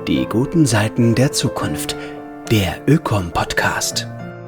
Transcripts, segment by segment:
Die guten Seiten der Zukunft. Der Ökom-Podcast.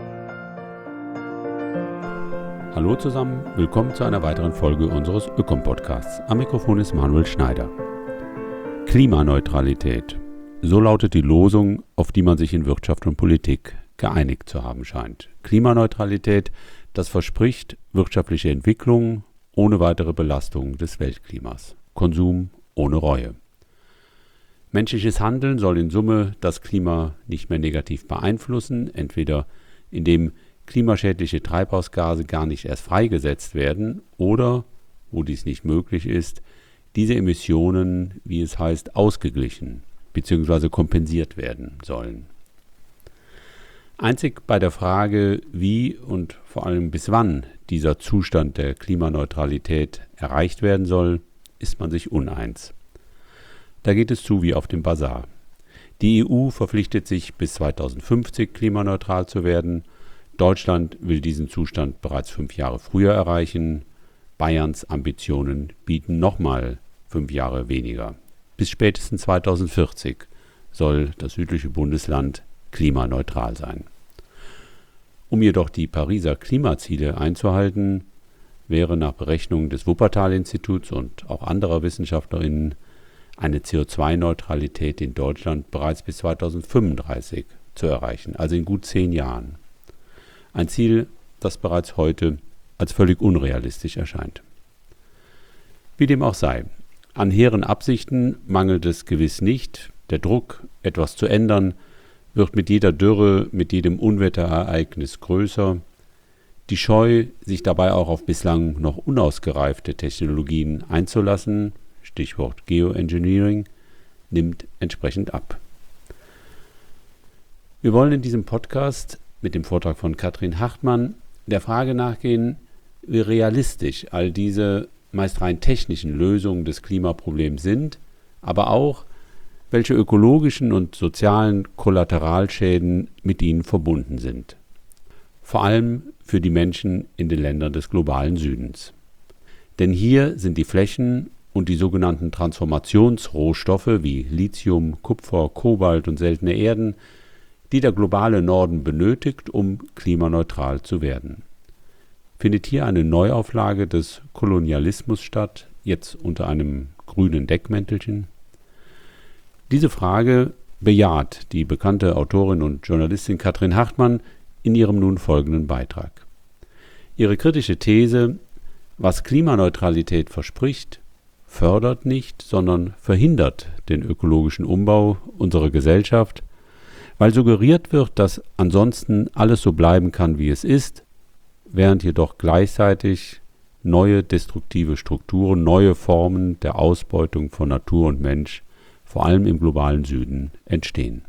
Hallo zusammen, willkommen zu einer weiteren Folge unseres Ökom-Podcasts. Am Mikrofon ist Manuel Schneider. Klimaneutralität. So lautet die Losung, auf die man sich in Wirtschaft und Politik geeinigt zu haben scheint. Klimaneutralität, das verspricht wirtschaftliche Entwicklung ohne weitere Belastung des Weltklimas. Konsum ohne Reue. Menschliches Handeln soll in Summe das Klima nicht mehr negativ beeinflussen, entweder indem klimaschädliche Treibhausgase gar nicht erst freigesetzt werden oder, wo dies nicht möglich ist, diese Emissionen, wie es heißt, ausgeglichen bzw. kompensiert werden sollen. Einzig bei der Frage, wie und vor allem bis wann dieser Zustand der Klimaneutralität erreicht werden soll, ist man sich uneins. Da geht es zu wie auf dem Basar. Die EU verpflichtet sich, bis 2050 klimaneutral zu werden. Deutschland will diesen Zustand bereits 5 Jahre früher erreichen. Bayerns Ambitionen bieten nochmal 5 Jahre weniger. Bis spätestens 2040 soll das südliche Bundesland klimaneutral sein. Um jedoch die Pariser Klimaziele einzuhalten, wäre nach Berechnungen des Wuppertal-Instituts und auch anderer WissenschaftlerInnen eine CO2-Neutralität in Deutschland bereits bis 2035 zu erreichen, also in gut 10 Jahren. Ein Ziel, das bereits heute als völlig unrealistisch erscheint. Wie dem auch sei, an hehren Absichten mangelt es gewiss nicht. Der Druck, etwas zu ändern, wird mit jeder Dürre, mit jedem Unwetterereignis größer. Die Scheu, sich dabei auch auf bislang noch unausgereifte Technologien einzulassen, Stichwort Geoengineering, nimmt entsprechend ab. Wir wollen in diesem Podcast mit dem Vortrag von Katrin Hartmann der Frage nachgehen, wie realistisch all diese meist rein technischen Lösungen des Klimaproblems sind, aber auch, welche ökologischen und sozialen Kollateralschäden mit ihnen verbunden sind. Vor allem für die Menschen in den Ländern des globalen Südens. Denn hier sind die Flächen und die sogenannten Transformationsrohstoffe wie Lithium, Kupfer, Kobalt und seltene Erden, die der globale Norden benötigt, um klimaneutral zu werden. Findet hier eine Neuauflage des Kolonialismus statt, jetzt unter einem grünen Deckmäntelchen? Diese Frage bejaht die bekannte Autorin und Journalistin Katrin Hartmann in ihrem nun folgenden Beitrag. Ihre kritische These, was Klimaneutralität verspricht, fördert nicht, sondern verhindert den ökologischen Umbau unserer Gesellschaft, weil suggeriert wird, dass ansonsten alles so bleiben kann, wie es ist, während jedoch gleichzeitig neue destruktive Strukturen, neue Formen der Ausbeutung von Natur und Mensch, vor allem im globalen Süden, entstehen.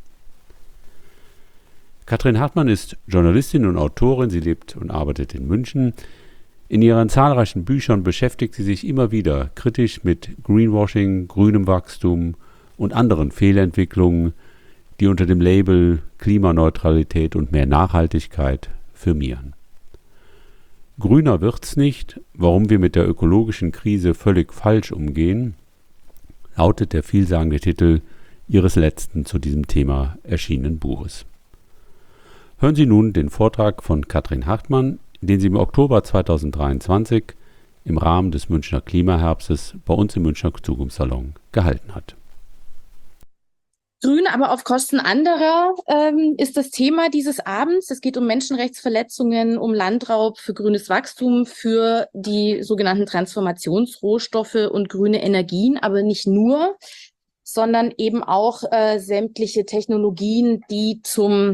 Katrin Hartmann ist Journalistin und Autorin, sie lebt und arbeitet in München. In ihren zahlreichen Büchern beschäftigt sie sich immer wieder kritisch mit Greenwashing, grünem Wachstum und anderen Fehlentwicklungen, die unter dem Label Klimaneutralität und mehr Nachhaltigkeit firmieren. Grüner wird's nicht, warum wir mit der ökologischen Krise völlig falsch umgehen, lautet der vielsagende Titel ihres letzten zu diesem Thema erschienenen Buches. Hören Sie nun den Vortrag von Katrin Hartmann, den sie im Oktober 2023 im Rahmen des Münchner Klimaherbstes bei uns im Münchner Zukunftssalon gehalten hat. Grün, aber auf Kosten anderer ist das Thema dieses Abends. Es geht um Menschenrechtsverletzungen, um Landraub, für grünes Wachstum, für die sogenannten Transformationsrohstoffe und grüne Energien, aber nicht nur, sondern eben auch sämtliche Technologien, die zur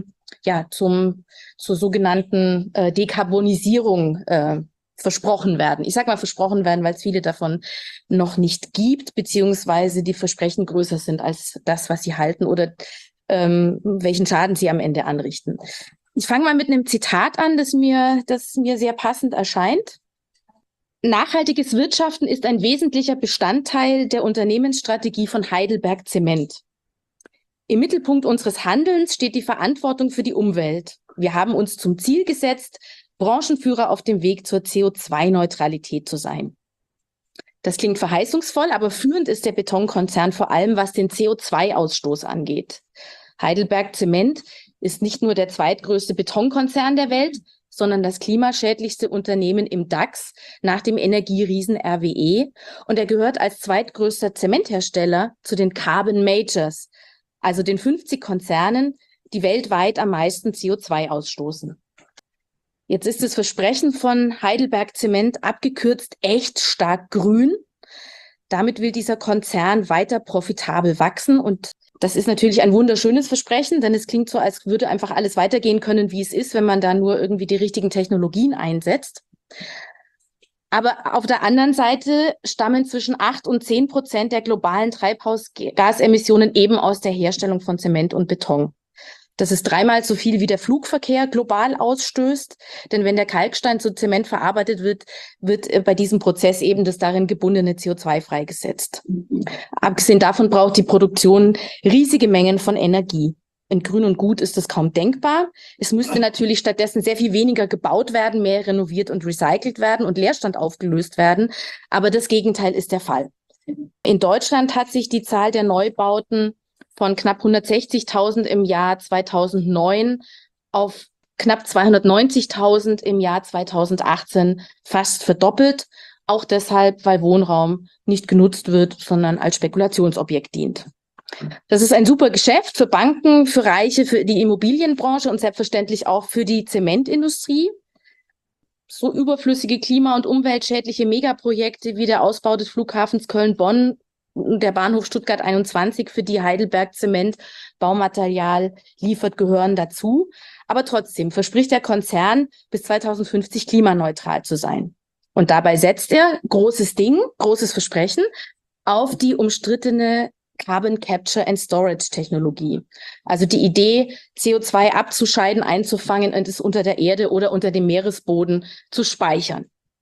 sogenannten Dekarbonisierung versprochen werden. Ich sage mal versprochen werden, weil es viele davon noch nicht gibt, beziehungsweise die Versprechen größer sind als das, was sie halten oder welchen Schaden sie am Ende anrichten. Ich fange mal mit einem Zitat an, das mir sehr passend erscheint. Nachhaltiges Wirtschaften ist ein wesentlicher Bestandteil der Unternehmensstrategie von Heidelberg Zement. Im Mittelpunkt unseres Handelns steht die Verantwortung für die Umwelt. Wir haben uns zum Ziel gesetzt, Branchenführer auf dem Weg zur CO2-Neutralität zu sein. Das klingt verheißungsvoll, aber führend ist der Betonkonzern vor allem, was den CO2-Ausstoß angeht. Heidelberg Zement ist nicht nur der zweitgrößte Betonkonzern der Welt, sondern das klimaschädlichste Unternehmen im DAX nach dem Energieriesen RWE. Und er gehört als zweitgrößter Zementhersteller zu den Carbon Majors, also den 50 Konzernen, die weltweit am meisten CO2 ausstoßen. Jetzt ist das Versprechen von Heidelberg Zement abgekürzt echt stark grün. Damit will dieser Konzern weiter profitabel wachsen und das ist natürlich ein wunderschönes Versprechen, denn es klingt so, als würde einfach alles weitergehen können, wie es ist, wenn man da nur irgendwie die richtigen Technologien einsetzt. Aber auf der anderen Seite stammen zwischen 8 und 10% der globalen Treibhausgasemissionen eben aus der Herstellung von Zement und Beton. Das ist 3-mal so viel, wie der Flugverkehr global ausstößt. Denn wenn der Kalkstein zu Zement verarbeitet wird, wird bei diesem Prozess eben das darin gebundene CO2 freigesetzt. Abgesehen davon braucht die Produktion riesige Mengen von Energie. In Grün und Gut ist das kaum denkbar. Es müsste natürlich stattdessen sehr viel weniger gebaut werden, mehr renoviert und recycelt werden und Leerstand aufgelöst werden. Aber das Gegenteil ist der Fall. In Deutschland hat sich die Zahl der Neubauten von knapp 160.000 im Jahr 2009 auf knapp 290.000 im Jahr 2018 fast verdoppelt. Auch deshalb, weil Wohnraum nicht genutzt wird, sondern als Spekulationsobjekt dient. Das ist ein super Geschäft für Banken, für Reiche, für die Immobilienbranche und selbstverständlich auch für die Zementindustrie. So überflüssige klima- und umweltschädliche Megaprojekte wie der Ausbau des Flughafens Köln-Bonn, der Bahnhof Stuttgart 21, für die Heidelberg Zement Baumaterial liefert, gehören dazu. Aber trotzdem verspricht der Konzern, bis 2050 klimaneutral zu sein. Und dabei setzt er, großes Ding, großes Versprechen, auf die umstrittene Carbon Capture and Storage Technologie. Also die Idee, CO2 abzuscheiden, einzufangen und es unter der Erde oder unter dem Meeresboden zu speichern.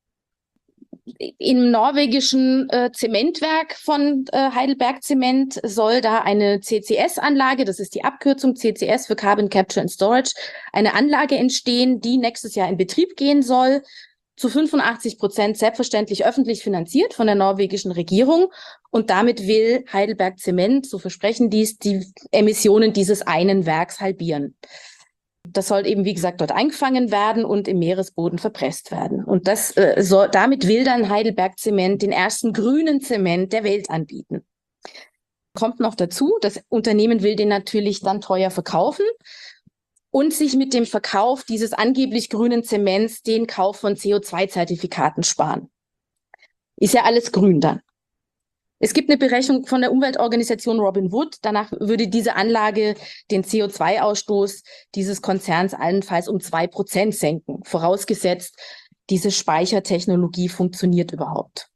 Im norwegischen Zementwerk von Heidelberg Zement soll da eine CCS-Anlage, das ist die Abkürzung CCS für Carbon Capture and Storage, eine Anlage entstehen, die nächstes Jahr in Betrieb gehen soll, zu 85% selbstverständlich öffentlich finanziert von der norwegischen Regierung. Und damit will Heidelberg Zement, so versprechen dies, die Emissionen dieses einen Werks halbieren. Das soll eben, wie gesagt, dort eingefangen werden und im Meeresboden verpresst werden. Und damit will dann Heidelberg Zement den ersten grünen Zement der Welt anbieten. Kommt noch dazu, das Unternehmen will den natürlich dann teuer verkaufen und sich mit dem Verkauf dieses angeblich grünen Zements den Kauf von CO2-Zertifikaten sparen. Ist ja alles grün dann. Es gibt eine Berechnung von der Umweltorganisation Robin Wood. Danach würde diese Anlage den CO2-Ausstoß dieses Konzerns allenfalls um 2% senken, vorausgesetzt, diese Speichertechnologie funktioniert überhaupt.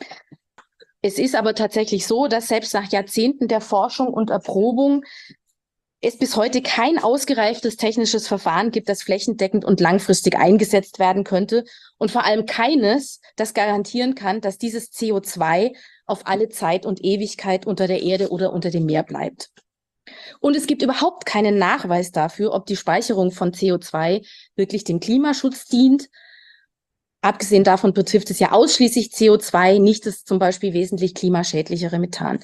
Es ist aber tatsächlich so, dass selbst nach Jahrzehnten der Forschung und Erprobung es bis heute kein ausgereiftes technisches Verfahren gibt, das flächendeckend und langfristig eingesetzt werden könnte und vor allem keines, das garantieren kann, dass dieses CO2 auf alle Zeit und Ewigkeit unter der Erde oder unter dem Meer bleibt. Und es gibt überhaupt keinen Nachweis dafür, ob die Speicherung von CO2 wirklich dem Klimaschutz dient. Abgesehen davon betrifft es ja ausschließlich CO2, nicht das zum Beispiel wesentlich klimaschädlichere Methan.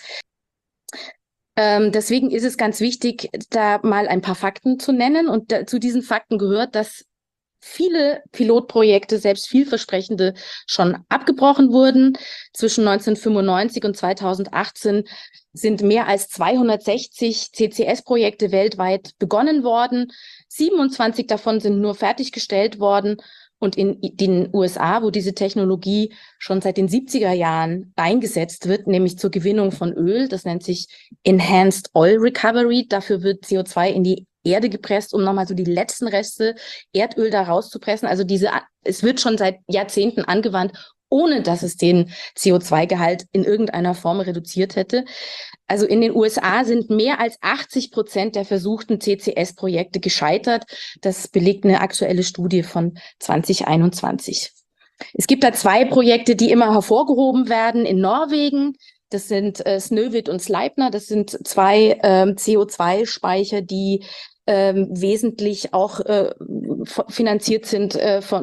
Deswegen ist es ganz wichtig, da mal ein paar Fakten zu nennen. Und zu diesen Fakten gehört, dass viele Pilotprojekte, selbst vielversprechende, schon abgebrochen wurden. Zwischen 1995 und 2018 sind mehr als 260 CCS-Projekte weltweit begonnen worden. 27 davon sind nur fertiggestellt worden. Und in den USA, wo diese Technologie schon seit den 70er Jahren eingesetzt wird, nämlich zur Gewinnung von Öl, das nennt sich Enhanced Oil Recovery, dafür wird CO2 in die Erde gepresst, um nochmal so die letzten Reste Erdöl da rauszupressen. Also es wird schon seit Jahrzehnten angewandt, ohne dass es den CO2-Gehalt in irgendeiner Form reduziert hätte. Also in den USA sind mehr als 80% der versuchten CCS-Projekte gescheitert. Das belegt eine aktuelle Studie von 2021. Es gibt da 2 Projekte, die immer hervorgehoben werden in Norwegen. Das sind Snøhvit und Sleipner. Das sind 2 CO2-Speicher, die wesentlich auch finanziert sind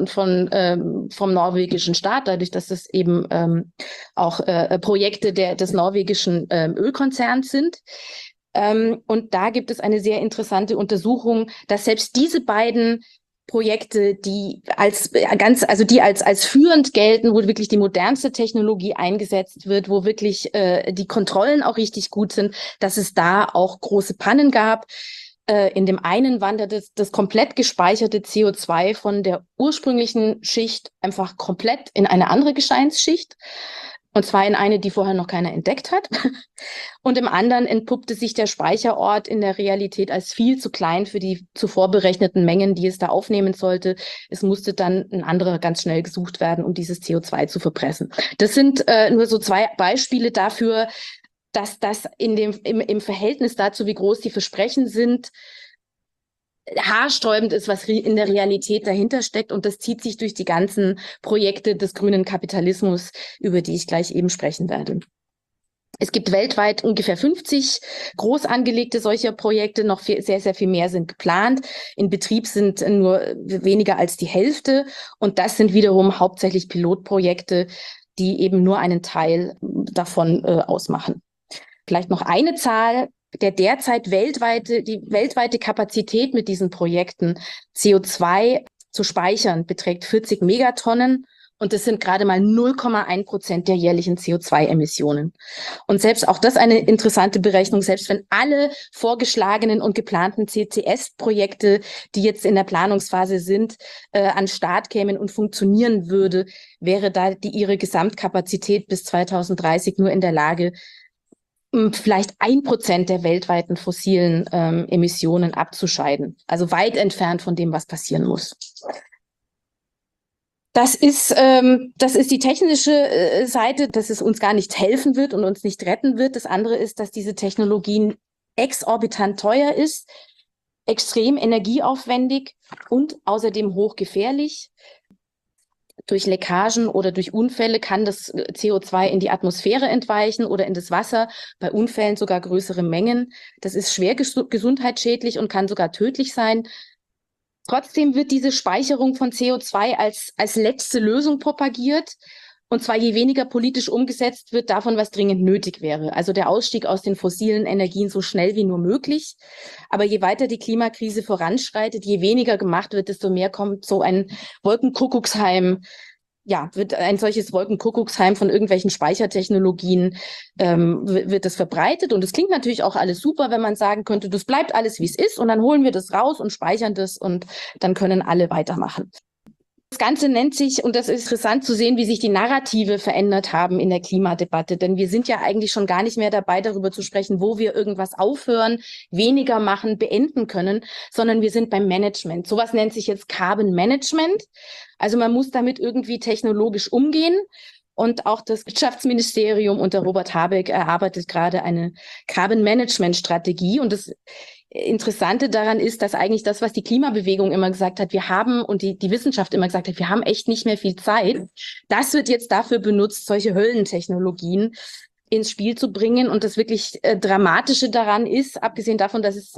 vom norwegischen Staat, dadurch, dass es eben auch Projekte des norwegischen Ölkonzerns sind. Und da gibt es eine sehr interessante Untersuchung, dass selbst diese beiden Projekte, die als führend gelten, wo wirklich die modernste Technologie eingesetzt wird, wo wirklich die Kontrollen auch richtig gut sind, dass es da auch große Pannen gab. In dem einen wandert das komplett gespeicherte CO2 von der ursprünglichen Schicht einfach komplett in eine andere Gesteinsschicht. Und zwar in eine, die vorher noch keiner entdeckt hat. Und im anderen entpuppte sich der Speicherort in der Realität als viel zu klein für die zuvor berechneten Mengen, die es da aufnehmen sollte. Es musste dann ein anderer ganz schnell gesucht werden, um dieses CO2 zu verpressen. Das sind nur so 2 Beispiele dafür, dass das im Verhältnis dazu, wie groß die Versprechen sind, haarsträubend ist, was in der Realität dahinter steckt. Und das zieht sich durch die ganzen Projekte des grünen Kapitalismus, über die ich gleich eben sprechen werde. Es gibt weltweit ungefähr 50 groß angelegte solcher Projekte, noch sehr, sehr viel mehr sind geplant. In Betrieb sind nur weniger als die Hälfte. Und das sind wiederum hauptsächlich Pilotprojekte, die eben nur einen Teil davon ausmachen. Vielleicht noch eine Zahl. Die weltweite Kapazität mit diesen Projekten, CO2 zu speichern, beträgt 40 Megatonnen. Und das sind gerade mal 0,1% der jährlichen CO2-Emissionen. Und selbst auch das eine interessante Berechnung, selbst wenn alle vorgeschlagenen und geplanten CCS-Projekte, die jetzt in der Planungsphase sind, an Start kämen und funktionieren würde, wäre da ihre Gesamtkapazität bis 2030 nur in der Lage, vielleicht 1% der weltweiten fossilen Emissionen abzuscheiden. Also weit entfernt von dem, was passieren muss. Das ist die technische Seite, dass es uns gar nicht helfen wird und uns nicht retten wird. Das andere ist, dass diese Technologien exorbitant teuer ist, extrem energieaufwendig und außerdem hochgefährlich. Durch Leckagen oder durch Unfälle kann das CO2 in die Atmosphäre entweichen oder in das Wasser, bei Unfällen sogar größere Mengen. Das ist schwer gesundheitsschädlich und kann sogar tödlich sein. Trotzdem wird diese Speicherung von CO2 als letzte Lösung propagiert. Und zwar je weniger politisch umgesetzt wird davon, was dringend nötig wäre. Also der Ausstieg aus den fossilen Energien so schnell wie nur möglich. Aber je weiter die Klimakrise voranschreitet, je weniger gemacht wird, desto mehr kommt so ein Wolkenkuckucksheim. Ja, wird ein solches Wolkenkuckucksheim von irgendwelchen Speichertechnologien, wird das verbreitet. Und es klingt natürlich auch alles super, wenn man sagen könnte, das bleibt alles, wie es ist. Und dann holen wir das raus und speichern das und dann können alle weitermachen. Das Ganze nennt sich, und das ist interessant zu sehen, wie sich die Narrative verändert haben in der Klimadebatte. Denn wir sind ja eigentlich schon gar nicht mehr dabei, darüber zu sprechen, wo wir irgendwas aufhören, weniger machen, beenden können, sondern wir sind beim Management. Sowas nennt sich jetzt Carbon Management. Also man muss damit irgendwie technologisch umgehen. Und auch das Wirtschaftsministerium unter Robert Habeck erarbeitet gerade eine Carbon Management Strategie. Und das Interessante daran ist, dass eigentlich das, was die Klimabewegung immer gesagt hat, wir haben und die Wissenschaft immer gesagt hat, wir haben echt nicht mehr viel Zeit. Das wird jetzt dafür benutzt, solche Höllentechnologien ins Spiel zu bringen. Und das wirklich Dramatische daran ist, abgesehen davon, dass es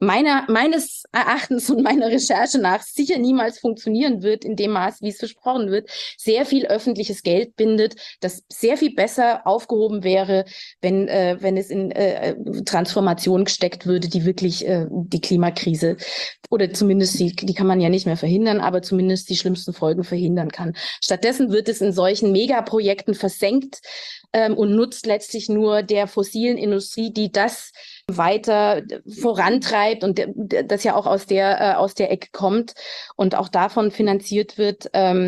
meines Erachtens und meiner Recherche nach sicher niemals funktionieren wird in dem Maß, wie es versprochen wird, sehr viel öffentliches Geld bindet, das sehr viel besser aufgehoben wäre, wenn es in Transformation gesteckt würde, die wirklich die Klimakrise oder zumindest die kann man ja nicht mehr verhindern, aber zumindest die schlimmsten Folgen verhindern kann. Stattdessen wird es in solchen Megaprojekten versenkt und nutzt letztlich nur der fossilen Industrie, die das weiter vorantreibt und das ja auch aus der Ecke kommt und auch davon finanziert wird,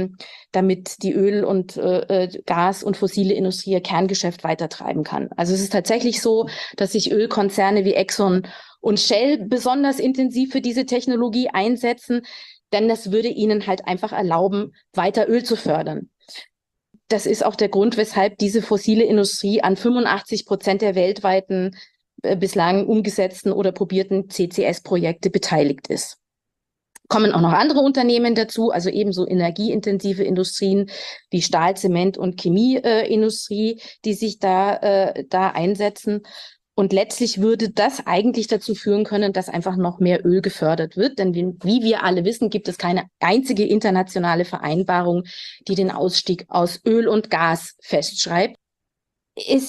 damit die Öl- und Gas- und fossile Industrie ihr Kerngeschäft weitertreiben kann. Also es ist tatsächlich so, dass sich Ölkonzerne wie Exxon und Shell besonders intensiv für diese Technologie einsetzen, denn das würde ihnen halt einfach erlauben, weiter Öl zu fördern. Das ist auch der Grund, weshalb diese fossile Industrie an 85% der weltweiten bislang umgesetzten oder probierten CCS-Projekte beteiligt ist. Kommen auch noch andere Unternehmen dazu, also ebenso energieintensive Industrien wie Stahl, Zement und Chemieindustrie, die sich da einsetzen. Und letztlich würde das eigentlich dazu führen können, dass einfach noch mehr Öl gefördert wird. Denn wie wir alle wissen, gibt es keine einzige internationale Vereinbarung, die den Ausstieg aus Öl und Gas festschreibt. Ich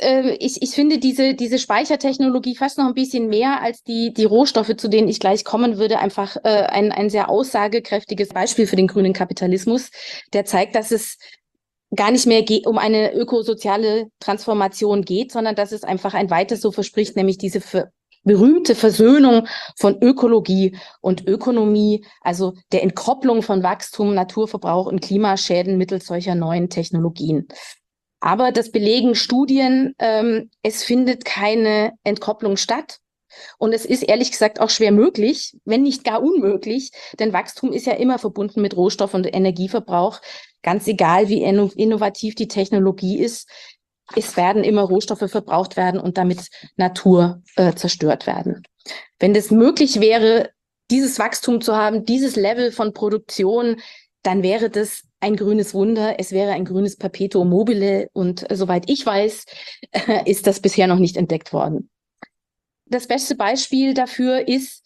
finde diese Speichertechnologie fast noch ein bisschen mehr als die Rohstoffe, zu denen ich gleich kommen würde, einfach ein sehr aussagekräftiges Beispiel für den grünen Kapitalismus, der zeigt, dass es gar nicht mehr um eine ökosoziale Transformation geht, sondern dass es einfach ein weiteres so verspricht, nämlich diese berühmte Versöhnung von Ökologie und Ökonomie, also der Entkopplung von Wachstum, Naturverbrauch und Klimaschäden mittels solcher neuen Technologien. Aber das belegen Studien, es findet keine Entkopplung statt. Und es ist ehrlich gesagt auch schwer möglich, wenn nicht gar unmöglich, denn Wachstum ist ja immer verbunden mit Rohstoff- und Energieverbrauch. Ganz egal, wie innovativ die Technologie ist, es werden immer Rohstoffe verbraucht werden und damit Natur zerstört werden. Wenn es möglich wäre, dieses Wachstum zu haben, dieses Level von Produktion, dann wäre das ein grünes Wunder. Es wäre ein grünes Perpetuum mobile. Und soweit ich weiß, ist das bisher noch nicht entdeckt worden. Das beste Beispiel dafür ist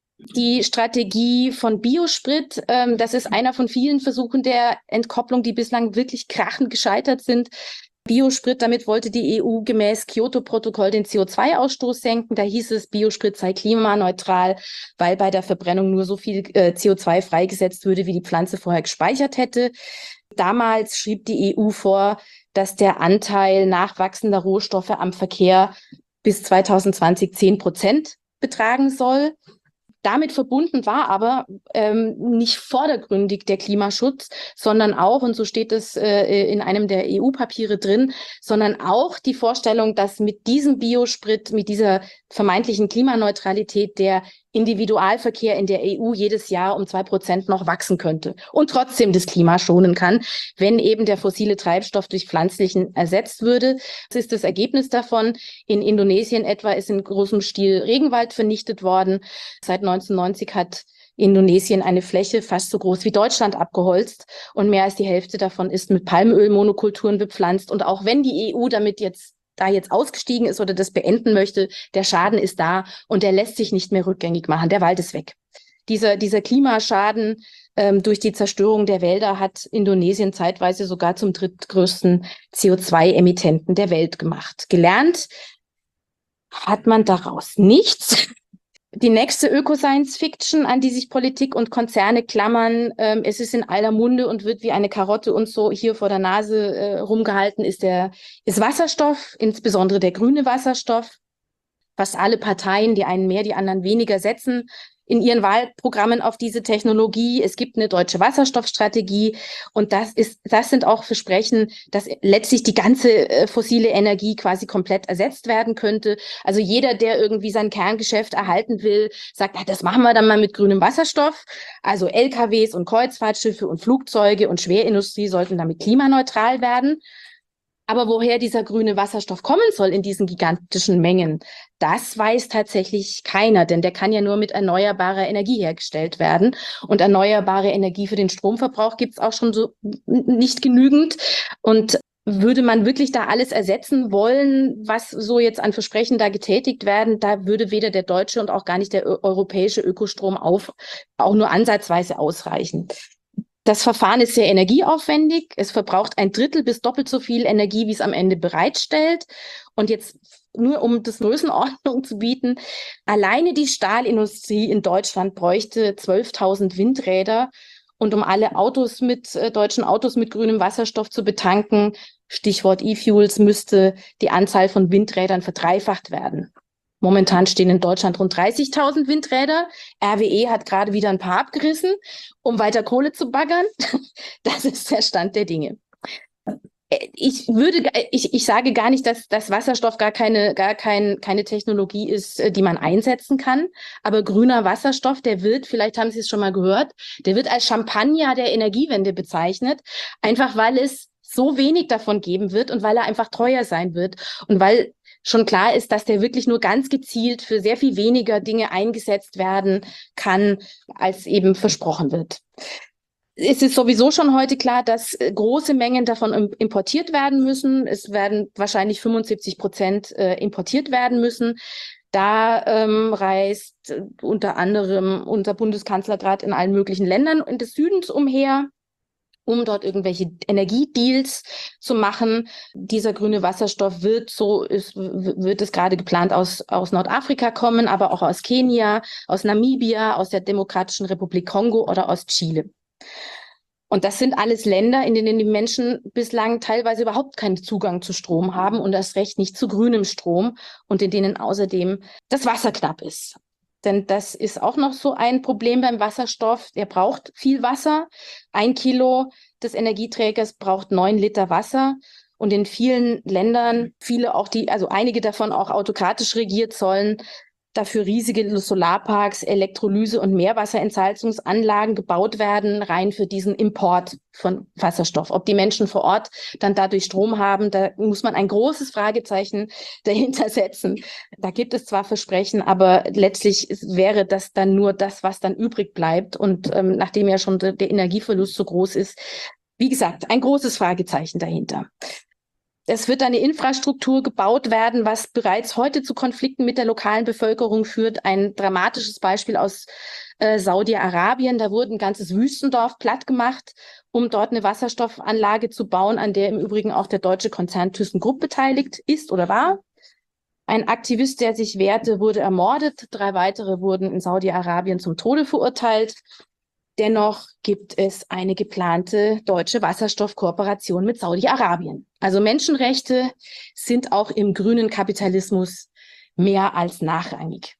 die Strategie von Biosprit. Das ist einer von vielen Versuchen der Entkopplung, die bislang wirklich krachend gescheitert sind. Biosprit, damit wollte die EU gemäß Kyoto-Protokoll den CO2-Ausstoß senken. Da hieß es, Biosprit sei klimaneutral, weil bei der Verbrennung nur so viel CO2 freigesetzt würde, wie die Pflanze vorher gespeichert hätte. Damals schrieb die EU vor, dass der Anteil nachwachsender Rohstoffe am Verkehr bis 2020 10% betragen soll. Damit verbunden war aber nicht vordergründig der Klimaschutz, sondern auch, und so steht es in einem der EU-Papiere drin, sondern auch die Vorstellung, dass mit diesem Biosprit, mit dieser vermeintlichen Klimaneutralität der Individualverkehr in der EU jedes Jahr um 2% noch wachsen könnte und trotzdem das Klima schonen kann, wenn eben der fossile Treibstoff durch pflanzlichen ersetzt würde. Das ist das Ergebnis davon. In Indonesien etwa ist in großem Stil Regenwald vernichtet worden. Seit 1990 hat Indonesien eine Fläche fast so groß wie Deutschland abgeholzt und mehr als die Hälfte davon ist mit Palmölmonokulturen bepflanzt. Und auch wenn die EU damit jetzt ausgestiegen ist oder das beenden möchte, der Schaden ist da und der lässt sich nicht mehr rückgängig machen. Der Wald ist weg. Dieser Klimaschaden durch die Zerstörung der Wälder hat Indonesien zeitweise sogar zum drittgrößten CO2-Emittenten der Welt gemacht. Gelernt hat man daraus nichts. Die nächste Öko-Science-Fiction, an die sich Politik und Konzerne klammern, es ist in aller Munde und wird wie eine Karotte uns so hier vor der Nase rumgehalten, ist Wasserstoff, insbesondere der grüne Wasserstoff. Fast alle Parteien, die einen mehr, die anderen weniger, setzen in ihren Wahlprogrammen auf diese Technologie. Es gibt eine deutsche Wasserstoffstrategie und das sind auch Versprechen, dass letztlich die ganze fossile Energie quasi komplett ersetzt werden könnte. Also jeder, der irgendwie sein Kerngeschäft erhalten will, sagt, das machen wir dann mal mit grünem Wasserstoff. Also LKWs und Kreuzfahrtschiffe und Flugzeuge und Schwerindustrie sollten damit klimaneutral werden. Aber woher dieser grüne Wasserstoff kommen soll in diesen gigantischen Mengen, das weiß tatsächlich keiner, denn der kann ja nur mit erneuerbarer Energie hergestellt werden. Und erneuerbare Energie für den Stromverbrauch gibt es auch schon so nicht genügend. Und würde man wirklich da alles ersetzen wollen, was so jetzt an Versprechen da getätigt werden, da würde weder der deutsche und auch gar nicht der europäische Ökostrom auch nur ansatzweise ausreichen. Das Verfahren ist sehr energieaufwendig. Es verbraucht 1/3 bis doppelt so viel Energie, wie es am Ende bereitstellt. Und jetzt nur um das Größenordnung zu bieten, alleine die Stahlindustrie in Deutschland bräuchte 12.000 Windräder. Und um alle deutschen Autos mit grünem Wasserstoff zu betanken, Stichwort E-Fuels, müsste die Anzahl von Windrädern verdreifacht werden. Momentan stehen in Deutschland rund 30.000 Windräder. RWE hat gerade wieder ein paar abgerissen, um weiter Kohle zu baggern. Das ist der Stand der Dinge. Ich sage gar nicht, dass Wasserstoff gar keine Technologie ist, die man einsetzen kann. Aber grüner Wasserstoff, der wird, vielleicht haben Sie es schon mal gehört, der wird als Champagner der Energiewende bezeichnet. Einfach weil es so wenig davon geben wird und weil er einfach teuer sein wird und weil schon klar ist, dass der wirklich nur ganz gezielt für sehr viel weniger Dinge eingesetzt werden kann, als eben versprochen wird. Es ist sowieso schon heute klar, dass große Mengen davon importiert werden müssen. Es werden wahrscheinlich 75% importiert werden müssen. Da reist unter anderem unser Kanzler gerade in allen möglichen Ländern des Südens umher, um dort irgendwelche Energiedeals zu machen. Dieser grüne Wasserstoff wird es gerade geplant aus Nordafrika kommen, aber auch aus Kenia, aus Namibia, aus der Demokratischen Republik Kongo oder aus Chile. Und das sind alles Länder, in denen die Menschen bislang teilweise überhaupt keinen Zugang zu Strom haben und erst recht nicht zu grünem Strom und in denen außerdem das Wasser knapp ist. Denn das ist auch noch so ein Problem beim Wasserstoff. Der braucht viel Wasser. 1 Kilo des Energieträgers braucht 9 Liter Wasser. Und in vielen Ländern, einige davon auch autokratisch regiert, sollen dafür riesige Solarparks, Elektrolyse- und Meerwasserentsalzungsanlagen gebaut werden, rein für diesen Import von Wasserstoff. Ob die Menschen vor Ort dann dadurch Strom haben, da muss man ein großes Fragezeichen dahinter setzen. Da gibt es zwar Versprechen, aber letztlich wäre das dann nur das, was dann übrig bleibt. Und nachdem ja schon der Energieverlust so groß ist, wie gesagt, ein großes Fragezeichen dahinter. Es wird eine Infrastruktur gebaut werden, was bereits heute zu Konflikten mit der lokalen Bevölkerung führt. Ein dramatisches Beispiel aus Saudi-Arabien. Da wurde ein ganzes Wüstendorf platt gemacht, um dort eine Wasserstoffanlage zu bauen, an der im Übrigen auch der deutsche Konzern ThyssenKrupp beteiligt ist oder war. Ein Aktivist, der sich wehrte, wurde ermordet. 3 weitere wurden in Saudi-Arabien zum Tode verurteilt. Dennoch gibt es eine geplante deutsche Wasserstoffkooperation mit Saudi-Arabien. Also Menschenrechte sind auch im grünen Kapitalismus mehr als nachrangig.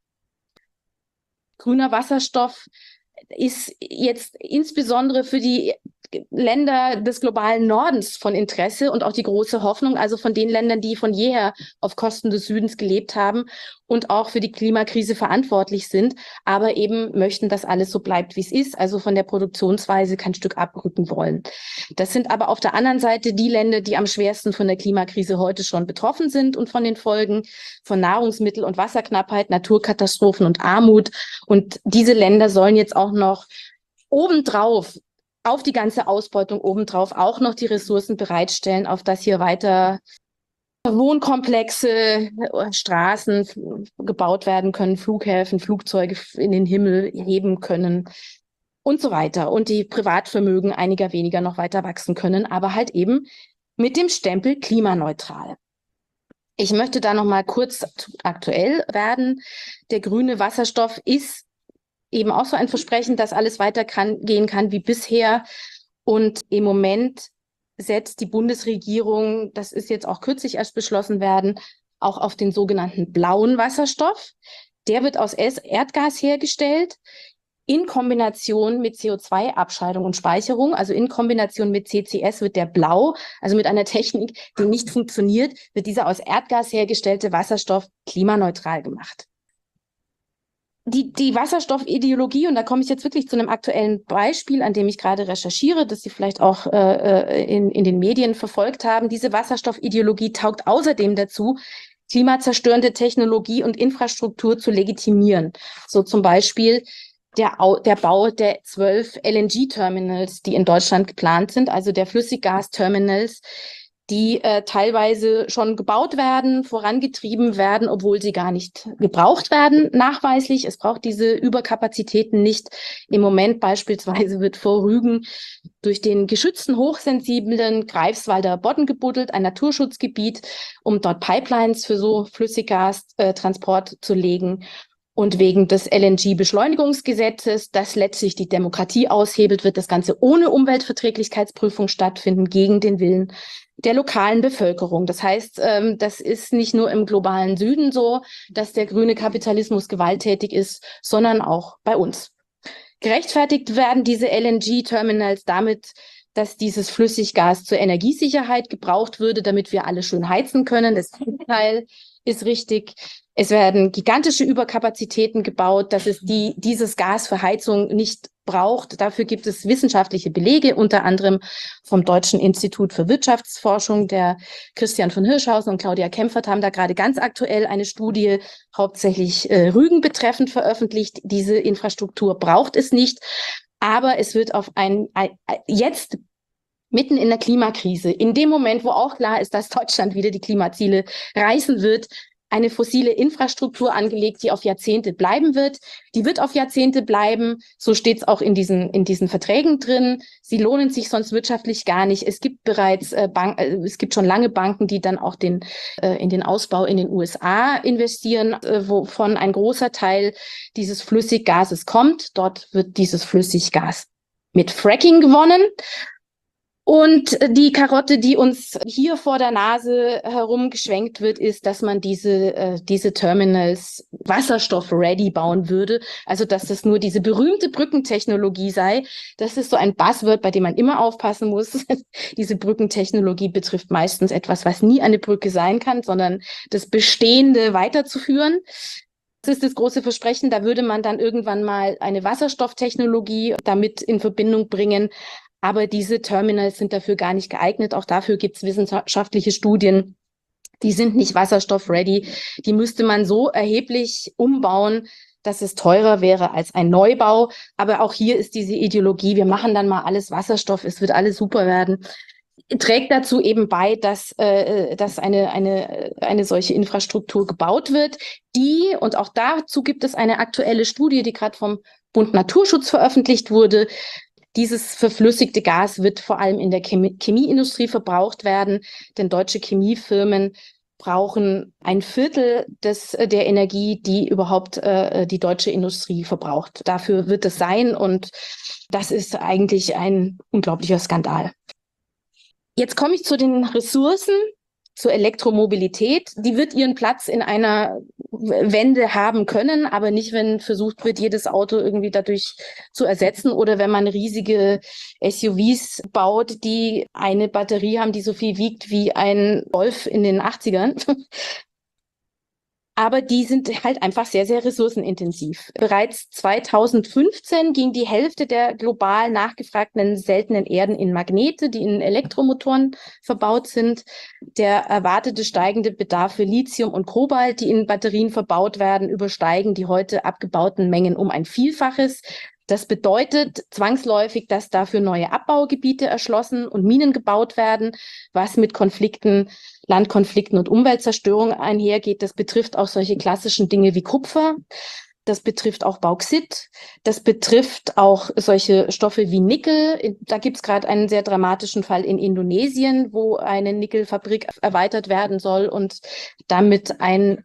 Grüner Wasserstoff ist jetzt insbesondere für die Länder des globalen Nordens von Interesse und auch die große Hoffnung, also von den Ländern, die von jeher auf Kosten des Südens gelebt haben und auch für die Klimakrise verantwortlich sind, aber eben möchten, dass alles so bleibt, wie es ist, also von der Produktionsweise kein Stück abrücken wollen. Das sind aber auf der anderen Seite die Länder, die am schwersten von der Klimakrise heute schon betroffen sind und von den Folgen von Nahrungsmittel- und Wasserknappheit, Naturkatastrophen und Armut. Und diese Länder sollen jetzt auch noch obendrauf auf die ganze Ausbeutung obendrauf auch noch die Ressourcen bereitstellen, auf das hier weiter Wohnkomplexe, Straßen gebaut werden können, Flughäfen, Flugzeuge in den Himmel heben können und so weiter. Und die Privatvermögen einiger weniger noch weiter wachsen können, aber halt eben mit dem Stempel klimaneutral. Ich möchte da noch mal kurz aktuell werden. Der grüne Wasserstoff ist eben auch so ein Versprechen, dass alles weitergehen kann wie bisher. Und im Moment setzt die Bundesregierung, das ist jetzt auch kürzlich erst beschlossen werden, auch auf den sogenannten blauen Wasserstoff. Der wird aus Erdgas hergestellt, in Kombination mit CO2-Abscheidung und Speicherung, also in Kombination mit CCS wird der blau, also mit einer Technik, die nicht funktioniert, wird dieser aus Erdgas hergestellte Wasserstoff klimaneutral gemacht. Die Wasserstoffideologie, und da komme ich jetzt wirklich zu einem aktuellen Beispiel, an dem ich gerade recherchiere, das Sie vielleicht auch in den Medien verfolgt haben. Diese Wasserstoffideologie taugt außerdem dazu, klimazerstörende Technologie und Infrastruktur zu legitimieren. So zum Beispiel der Bau der 12 LNG-Terminals, die in Deutschland geplant sind, also der Flüssiggasterminals, die teilweise schon gebaut werden, vorangetrieben werden, obwohl sie gar nicht gebraucht werden, nachweislich. Es braucht diese Überkapazitäten nicht. Im Moment beispielsweise wird vor Rügen durch den geschützten, hochsensiblen Greifswalder Bodden gebuddelt, ein Naturschutzgebiet, um dort Pipelines für so Flüssiggastransport zu legen. Und wegen des LNG-Beschleunigungsgesetzes, das letztlich die Demokratie aushebelt, wird das Ganze ohne Umweltverträglichkeitsprüfung stattfinden, gegen den Willen der lokalen Bevölkerung. Das heißt, das ist nicht nur im globalen Süden so, dass der grüne Kapitalismus gewalttätig ist, sondern auch bei uns. Gerechtfertigt werden diese LNG-Terminals damit, dass dieses Flüssiggas zur Energiesicherheit gebraucht würde, damit wir alle schön heizen können. Das Gegenteil ist richtig. Es werden gigantische Überkapazitäten gebaut, dass es dieses Gas für Heizung nicht braucht. Dafür gibt es wissenschaftliche Belege, unter anderem vom Deutschen Institut für Wirtschaftsforschung. Der Christian von Hirschhausen und Claudia Kempfert haben da gerade ganz aktuell eine Studie hauptsächlich Rügen betreffend veröffentlicht. Diese Infrastruktur braucht es nicht. Aber es wird jetzt mitten in der Klimakrise, in dem Moment, wo auch klar ist, dass Deutschland wieder die Klimaziele reißen wird, eine fossile Infrastruktur angelegt, die auf Jahrzehnte bleiben wird. Die wird auf Jahrzehnte bleiben. So steht es auch in diesen Verträgen drin. Sie lohnen sich sonst wirtschaftlich gar nicht. Es gibt bereits es gibt schon lange Banken, die dann auch in den Ausbau in den USA investieren, wovon ein großer Teil dieses Flüssiggases kommt. Dort wird dieses Flüssiggas mit Fracking gewonnen. Und die Karotte, die uns hier vor der Nase herumgeschwenkt wird, ist, dass man diese Terminals wasserstoff-ready bauen würde. Also, dass das nur diese berühmte Brückentechnologie sei. Das ist so ein Buzzword, bei dem man immer aufpassen muss. Diese Brückentechnologie betrifft meistens etwas, was nie eine Brücke sein kann, sondern das Bestehende weiterzuführen. Das ist das große Versprechen. Da würde man dann irgendwann mal eine Wasserstofftechnologie damit in Verbindung bringen. Aber diese Terminals sind dafür gar nicht geeignet. Auch dafür gibt es wissenschaftliche Studien. Die sind nicht wasserstoff-ready. Die müsste man so erheblich umbauen, dass es teurer wäre als ein Neubau. Aber auch hier ist diese Ideologie, wir machen dann mal alles Wasserstoff, es wird alles super werden, trägt dazu eben bei, dass eine solche Infrastruktur gebaut wird, und auch dazu gibt es eine aktuelle Studie, die gerade vom Bund Naturschutz veröffentlicht wurde. Dieses verflüssigte Gas wird vor allem in der Chemieindustrie verbraucht werden, denn deutsche Chemiefirmen brauchen ein Viertel der Energie, die überhaupt die deutsche Industrie verbraucht. Dafür wird es sein und das ist eigentlich ein unglaublicher Skandal. Jetzt komme ich zu den Ressourcen, zur Elektromobilität. Die wird ihren Platz in einer Wende haben können, aber nicht, wenn versucht wird, jedes Auto irgendwie dadurch zu ersetzen oder wenn man riesige SUVs baut, die eine Batterie haben, die so viel wiegt wie ein Golf in den 80ern. Aber die sind halt einfach sehr, sehr ressourcenintensiv. Bereits 2015 ging die Hälfte der global nachgefragten seltenen Erden in Magnete, die in Elektromotoren verbaut sind. Der erwartete steigende Bedarf für Lithium und Kobalt, die in Batterien verbaut werden, übersteigen die heute abgebauten Mengen um ein Vielfaches. Das bedeutet zwangsläufig, dass dafür neue Abbaugebiete erschlossen und Minen gebaut werden, was mit Konflikten, Landkonflikten und Umweltzerstörung einhergeht. Das betrifft auch solche klassischen Dinge wie Kupfer. Das betrifft auch Bauxit. Das betrifft auch solche Stoffe wie Nickel. Da gibt es gerade einen sehr dramatischen Fall in Indonesien, wo eine Nickelfabrik erweitert werden soll und damit ein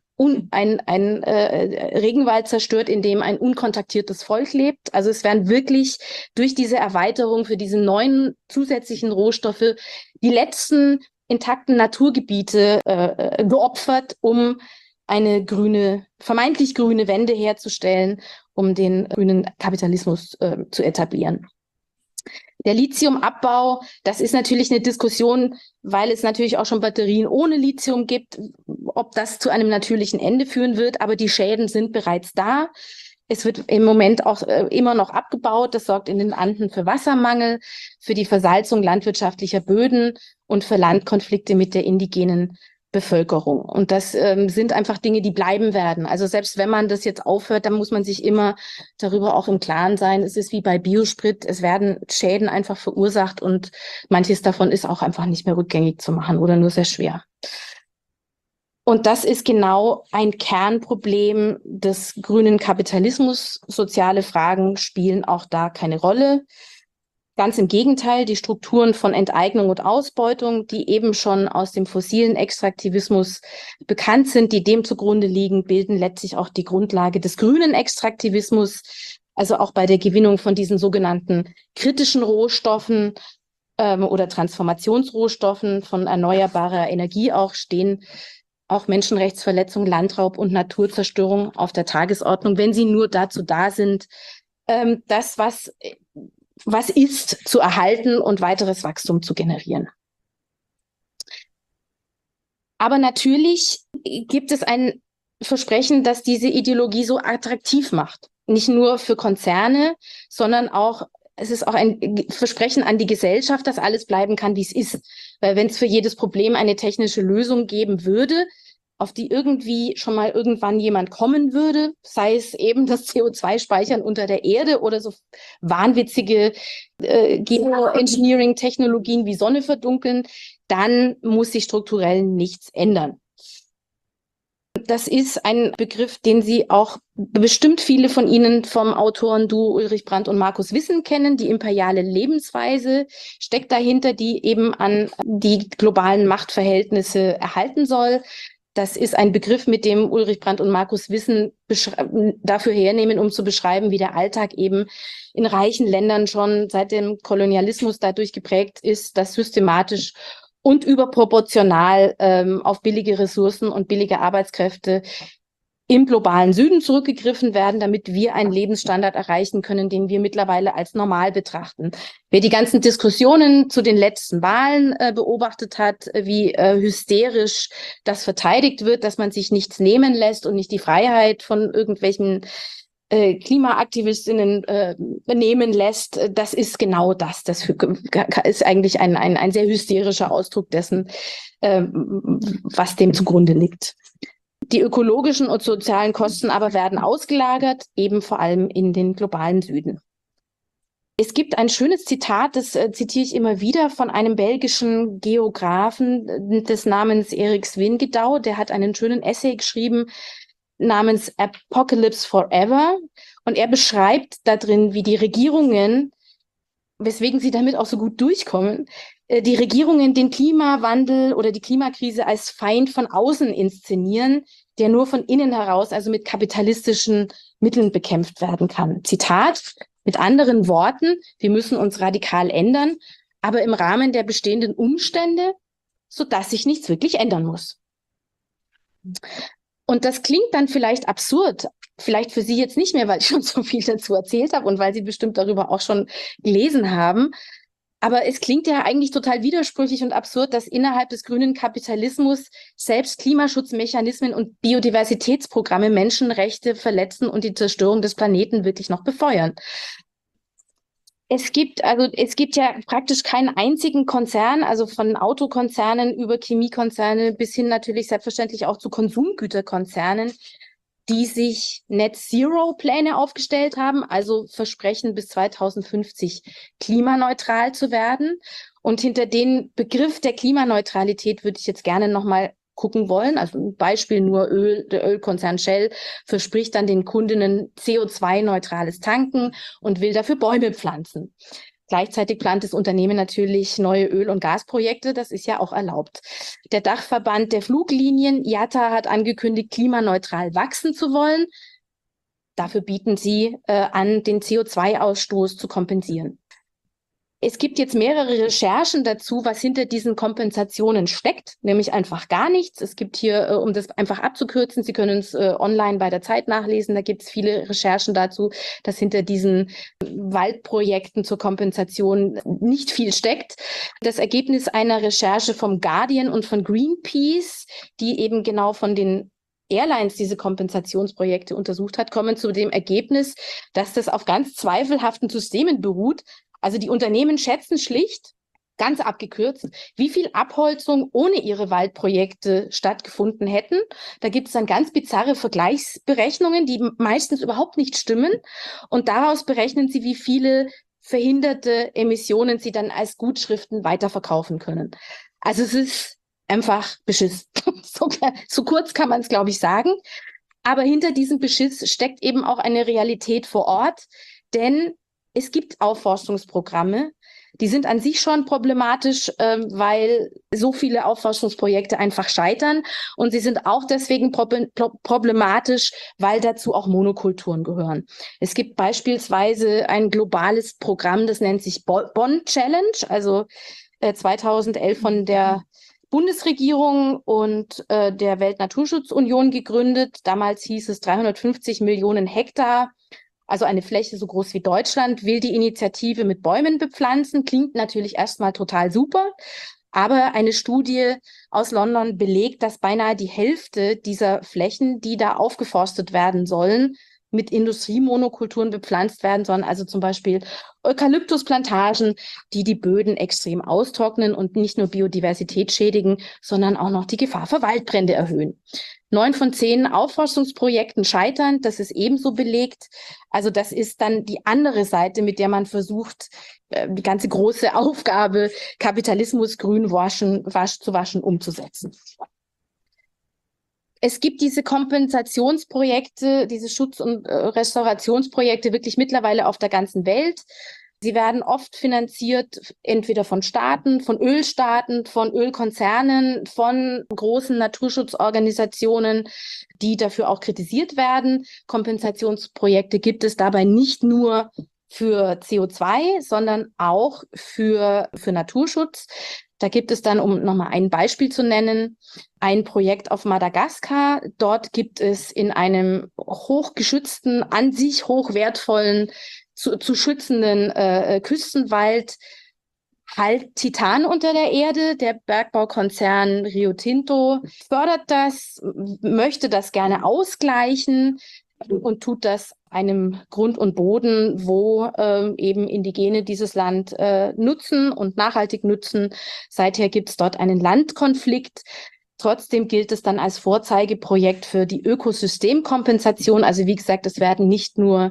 Regenwald zerstört, in dem ein unkontaktiertes Volk lebt. Also es werden wirklich durch diese Erweiterung für diese neuen zusätzlichen Rohstoffe die letzten intakten Naturgebiete geopfert, um eine vermeintlich grüne Wende herzustellen, um den grünen Kapitalismus zu etablieren. Der Lithiumabbau, das ist natürlich eine Diskussion, weil es natürlich auch schon Batterien ohne Lithium gibt, ob das zu einem natürlichen Ende führen wird, aber die Schäden sind bereits da. Es wird im Moment auch immer noch abgebaut. Das sorgt in den Anden für Wassermangel, für die Versalzung landwirtschaftlicher Böden und für Landkonflikte mit der indigenen Bevölkerung. Und das sind einfach Dinge, die bleiben werden. Also selbst wenn man das jetzt aufhört, dann muss man sich immer darüber auch im Klaren sein. Es ist wie bei Biosprit, es werden Schäden einfach verursacht und manches davon ist auch einfach nicht mehr rückgängig zu machen oder nur sehr schwer. Und das ist genau ein Kernproblem des grünen Kapitalismus. Soziale Fragen spielen auch da keine Rolle. Ganz im Gegenteil, die Strukturen von Enteignung und Ausbeutung, die eben schon aus dem fossilen Extraktivismus bekannt sind, die dem zugrunde liegen, bilden letztlich auch die Grundlage des grünen Extraktivismus. Also auch bei der Gewinnung von diesen sogenannten kritischen Rohstoffen oder Transformationsrohstoffen von erneuerbarer Energie stehen auch Menschenrechtsverletzungen, Landraub und Naturzerstörung auf der Tagesordnung, wenn sie nur dazu da sind, das, was ist, zu erhalten und weiteres Wachstum zu generieren. Aber natürlich gibt es ein Versprechen, das diese Ideologie so attraktiv macht. Nicht nur für Konzerne, sondern es ist auch ein Versprechen an die Gesellschaft, dass alles bleiben kann, wie es ist. Weil wenn es für jedes Problem eine technische Lösung geben würde, auf die irgendwie schon mal irgendwann jemand kommen würde, sei es eben das CO2-Speichern unter der Erde oder so wahnwitzige Geoengineering-Technologien wie Sonne verdunkeln, dann muss sich strukturell nichts ändern. Das ist ein Begriff, den Sie auch bestimmt viele von Ihnen vom Autorenduo Ulrich Brandt und Markus Wissen kennen. Die imperiale Lebensweise steckt dahinter, die eben an die globalen Machtverhältnisse erhalten soll. Das ist ein Begriff, mit dem Ulrich Brandt und Markus Wissen dafür hernehmen, um zu beschreiben, wie der Alltag eben in reichen Ländern schon seit dem Kolonialismus dadurch geprägt ist, dass systematisch und überproportional auf billige Ressourcen und billige Arbeitskräfte im globalen Süden zurückgegriffen werden, damit wir einen Lebensstandard erreichen können, den wir mittlerweile als normal betrachten. Wer die ganzen Diskussionen zu den letzten Wahlen beobachtet hat, wie hysterisch das verteidigt wird, dass man sich nichts nehmen lässt und nicht die Freiheit von irgendwelchen Klimaaktivistinnen nehmen lässt, das ist genau das. Das ist eigentlich ein sehr hysterischer Ausdruck dessen, was dem zugrunde liegt. Die ökologischen und sozialen Kosten aber werden ausgelagert, eben vor allem in den globalen Süden. Es gibt ein schönes Zitat, das zitiere ich immer wieder, von einem belgischen Geographen des Namens Erik Swingedouw. Der hat einen schönen Essay geschrieben namens Apocalypse Forever. Und er beschreibt da drin, wie die Regierungen, weswegen sie damit auch so gut durchkommen, die Regierungen den Klimawandel oder die Klimakrise als Feind von außen inszenieren, der nur von innen heraus, also mit kapitalistischen Mitteln bekämpft werden kann. Zitat, mit anderen Worten, wir müssen uns radikal ändern, aber im Rahmen der bestehenden Umstände, sodass sich nichts wirklich ändern muss. Und das klingt dann vielleicht absurd, vielleicht für Sie jetzt nicht mehr, weil ich schon so viel dazu erzählt habe und weil Sie bestimmt darüber auch schon gelesen haben. Aber es klingt ja eigentlich total widersprüchlich und absurd, dass innerhalb des grünen Kapitalismus selbst Klimaschutzmechanismen und Biodiversitätsprogramme Menschenrechte verletzen und die Zerstörung des Planeten wirklich noch befeuern. Es gibt ja praktisch keinen einzigen Konzern, also von Autokonzernen über Chemiekonzerne bis hin natürlich selbstverständlich auch zu Konsumgüterkonzernen, die sich Net-Zero-Pläne aufgestellt haben, also versprechen, bis 2050 klimaneutral zu werden. Und hinter den Begriff der Klimaneutralität würde ich jetzt gerne nochmal gucken wollen. Also ein Beispiel nur der Ölkonzern Shell verspricht dann den Kundinnen CO2-neutrales Tanken und will dafür Bäume pflanzen. Gleichzeitig plant das Unternehmen natürlich neue Öl- und Gasprojekte, das ist ja auch erlaubt. Der Dachverband der Fluglinien IATA hat angekündigt, klimaneutral wachsen zu wollen. Dafür bieten sie an, den CO2-Ausstoß zu kompensieren. Es gibt jetzt mehrere Recherchen dazu, was hinter diesen Kompensationen steckt, nämlich einfach gar nichts. Es gibt hier, um das einfach abzukürzen, Sie können es online bei der Zeit nachlesen, da gibt es viele Recherchen dazu, dass hinter diesen Waldprojekten zur Kompensation nicht viel steckt. Das Ergebnis einer Recherche vom Guardian und von Greenpeace, die eben genau von den Airlines diese Kompensationsprojekte untersucht hat, kommen zu dem Ergebnis, dass das auf ganz zweifelhaften Systemen beruht. Also die Unternehmen schätzen schlicht, ganz abgekürzt, wie viel Abholzung ohne ihre Waldprojekte stattgefunden hätten. Da gibt es dann ganz bizarre Vergleichsberechnungen, die meistens überhaupt nicht stimmen. Und daraus berechnen sie, wie viele verhinderte Emissionen sie dann als Gutschriften weiterverkaufen können. Also es ist einfach Beschiss. So kurz kann man es, glaube ich, sagen. Aber hinter diesem Beschiss steckt eben auch eine Realität vor Ort, denn es gibt Aufforstungsprogramme, die sind an sich schon problematisch, weil so viele Aufforstungsprojekte einfach scheitern. Und sie sind auch deswegen problematisch, weil dazu auch Monokulturen gehören. Es gibt beispielsweise ein globales Programm, das nennt sich Bonn Challenge, also 2011 von der Bundesregierung und der Weltnaturschutzunion gegründet. Damals hieß es 350 Millionen Hektar. Also eine Fläche so groß wie Deutschland, will die Initiative mit Bäumen bepflanzen. Klingt natürlich erstmal total super. Aber eine Studie aus London belegt, dass beinahe die Hälfte dieser Flächen, die da aufgeforstet werden sollen, mit Industriemonokulturen bepflanzt werden, sondern also zum Beispiel Eukalyptusplantagen, die die Böden extrem austrocknen und nicht nur Biodiversität schädigen, sondern auch noch die Gefahr für Waldbrände erhöhen. 9 von 10 Aufforstungsprojekten scheitern, das ist ebenso belegt. Also das ist dann die andere Seite, mit der man versucht, die ganze große Aufgabe, Kapitalismus grün zu waschen, umzusetzen. Es gibt diese Kompensationsprojekte, diese Schutz- und Restaurationsprojekte wirklich mittlerweile auf der ganzen Welt. Sie werden oft finanziert, entweder von Staaten, von Ölstaaten, von Ölkonzernen, von großen Naturschutzorganisationen, die dafür auch kritisiert werden. Kompensationsprojekte gibt es dabei nicht nur für CO2, sondern auch für Naturschutz. Da gibt es dann, um nochmal ein Beispiel zu nennen, ein Projekt auf Madagaskar. Dort gibt es in einem hochgeschützten, an sich hochwertvollen, zu schützenden Küstenwald halt Titan unter der Erde. Der Bergbaukonzern Rio Tinto fördert das, möchte das gerne ausgleichen und tut das einem Grund und Boden, wo eben Indigene dieses Land nutzen und nachhaltig nutzen. Seither gibt es dort einen Landkonflikt. Trotzdem gilt es dann als Vorzeigeprojekt für die Ökosystemkompensation. Also wie gesagt, es wird nicht nur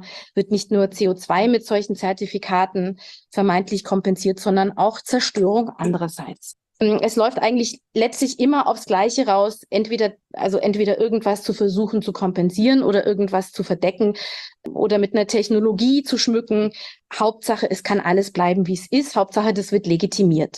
CO2 mit solchen Zertifikaten vermeintlich kompensiert, sondern auch Zerstörung andererseits. Es läuft eigentlich letztlich immer aufs Gleiche raus, entweder irgendwas zu versuchen zu kompensieren oder irgendwas zu verdecken oder mit einer Technologie zu schmücken. Hauptsache, es kann alles bleiben, wie es ist. Hauptsache, das wird legitimiert.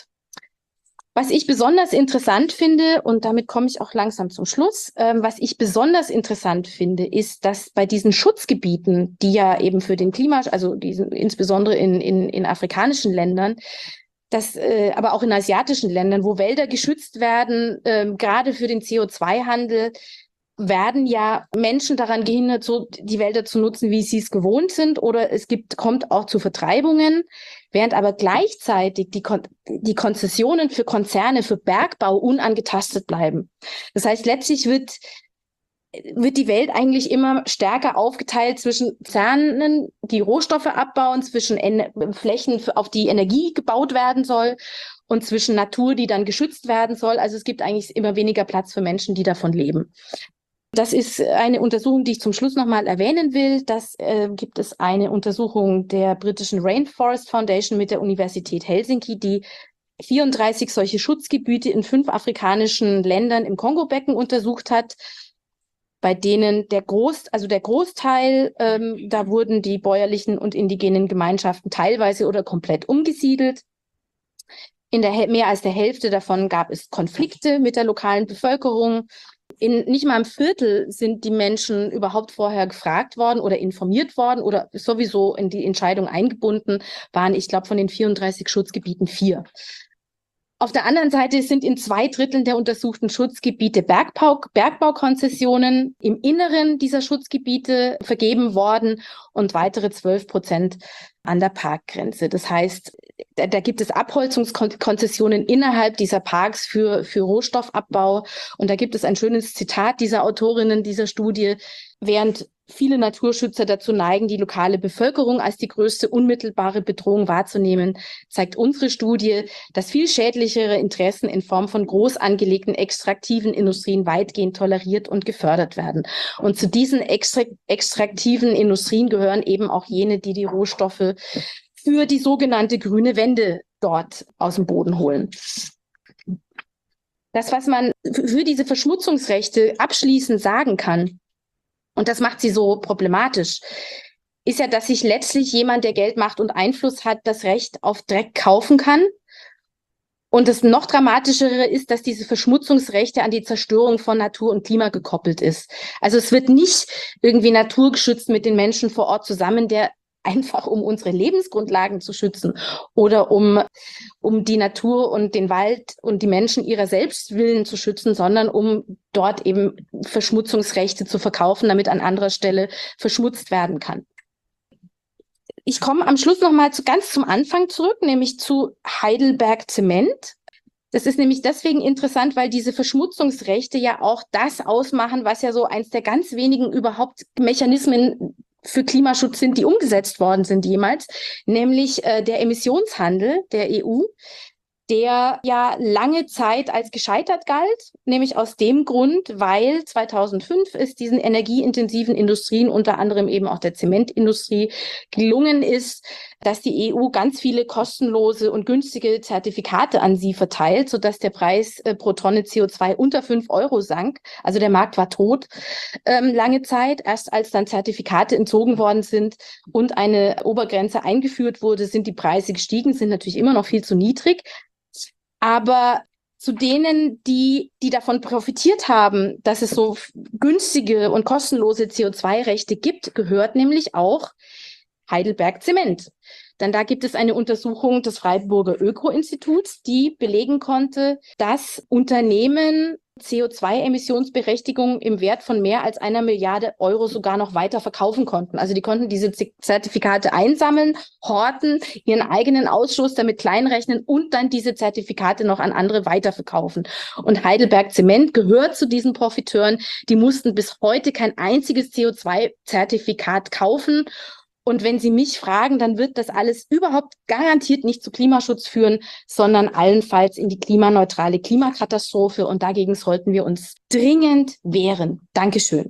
Was ich besonders interessant finde, und damit komme ich auch langsam zum Schluss, was ich besonders interessant finde, ist, dass bei diesen Schutzgebieten, die ja eben für den insbesondere in afrikanischen Ländern, aber auch in asiatischen Ländern, wo Wälder geschützt werden, gerade für den CO2-Handel, werden ja Menschen daran gehindert, so die Wälder zu nutzen, wie sie es gewohnt sind, oder kommt auch zu Vertreibungen, während aber gleichzeitig die Konzessionen für Konzerne, für Bergbau unangetastet bleiben. Das heißt, letztlich wird die Welt eigentlich immer stärker aufgeteilt zwischen Konzernen, die Rohstoffe abbauen, zwischen Flächen, auf die Energie gebaut werden soll, und zwischen Natur, die dann geschützt werden soll. Also es gibt eigentlich immer weniger Platz für Menschen, die davon leben. Das ist eine Untersuchung, die ich zum Schluss nochmal erwähnen will. Das gibt es eine Untersuchung der britischen Rainforest Foundation mit der Universität Helsinki, die 34 solche Schutzgebiete in 5 afrikanischen Ländern im Kongo-Becken untersucht hat, bei denen der Großteil, da wurden die bäuerlichen und indigenen Gemeinschaften teilweise oder komplett umgesiedelt. In mehr als der Hälfte davon gab es Konflikte mit der lokalen Bevölkerung. In nicht mal einem Viertel sind die Menschen überhaupt vorher gefragt worden oder informiert worden oder sowieso in die Entscheidung eingebunden waren, ich glaube, von den 34 Schutzgebieten 4. Auf der anderen Seite sind in 2 Dritteln der untersuchten Schutzgebiete Bergbaukonzessionen im Inneren dieser Schutzgebiete vergeben worden und weitere 12% an der Parkgrenze. Das heißt, da gibt es Abholzungskonzessionen innerhalb dieser Parks für Rohstoffabbau. Und da gibt es ein schönes Zitat dieser Autorinnen dieser Studie: Während viele Naturschützer dazu neigen, die lokale Bevölkerung als die größte unmittelbare Bedrohung wahrzunehmen, zeigt unsere Studie, dass viel schädlichere Interessen in Form von groß angelegten extraktiven Industrien weitgehend toleriert und gefördert werden. Und zu diesen extraktiven Industrien gehören eben auch jene, die die Rohstoffe für die sogenannte grüne Wende dort aus dem Boden holen. Das, was man für diese Verschmutzungsrechte abschließend sagen kann, und das macht sie so problematisch, ist ja, dass sich letztlich jemand, der Geld, Macht und Einfluss hat, das Recht auf Dreck kaufen kann. Und das noch dramatischere ist, dass diese Verschmutzungsrechte an die Zerstörung von Natur und Klima gekoppelt ist. Also es wird nicht irgendwie naturgeschützt mit den Menschen vor Ort zusammen, einfach um unsere Lebensgrundlagen zu schützen oder um die Natur und den Wald und die Menschen ihrer selbst willen zu schützen, sondern um dort eben Verschmutzungsrechte zu verkaufen, damit an anderer Stelle verschmutzt werden kann. Ich komme am Schluss nochmal ganz zum Anfang zurück, nämlich zu Heidelberg Zement. Das ist nämlich deswegen interessant, weil diese Verschmutzungsrechte ja auch das ausmachen, was ja so eins der ganz wenigen überhaupt Mechanismen für Klimaschutz sind, die umgesetzt worden sind jemals, nämlich der Emissionshandel der EU, der ja lange Zeit als gescheitert galt, nämlich aus dem Grund, weil 2005 es diesen energieintensiven Industrien, unter anderem eben auch der Zementindustrie, gelungen ist, dass die EU ganz viele kostenlose und günstige Zertifikate an sie verteilt, sodass der Preis pro Tonne CO2 unter 5 Euro sank. Also der Markt war tot lange Zeit. Erst als dann Zertifikate entzogen worden sind und eine Obergrenze eingeführt wurde, sind die Preise gestiegen, sind natürlich immer noch viel zu niedrig. Aber zu denen, die davon profitiert haben, dass es so günstige und kostenlose CO2-Rechte gibt, gehört nämlich auch Heidelberg Zement. Denn da gibt es eine Untersuchung des Freiburger Öko-Instituts, die belegen konnte, dass Unternehmen CO2-Emissionsberechtigungen im Wert von mehr als 1 Milliarde Euro sogar noch weiter verkaufen konnten. Also die konnten diese Zertifikate einsammeln, horten, ihren eigenen Ausschuss damit kleinrechnen und dann diese Zertifikate noch an andere weiterverkaufen. Und Heidelberg Zement gehört zu diesen Profiteuren. Die mussten bis heute kein einziges CO2-Zertifikat kaufen. Und wenn Sie mich fragen, dann wird das alles überhaupt garantiert nicht zu Klimaschutz führen, sondern allenfalls in die klimaneutrale Klimakatastrophe. Und dagegen sollten wir uns dringend wehren. Dankeschön.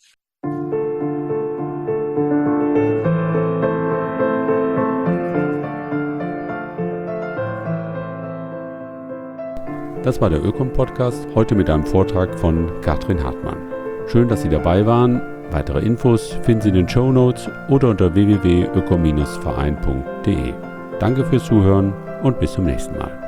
Das war der Ökom-Podcast, heute mit einem Vortrag von Katrin Hartmann. Schön, dass Sie dabei waren. Weitere Infos finden Sie in den Shownotes oder unter www.ökom-verein.de. Danke fürs Zuhören und bis zum nächsten Mal.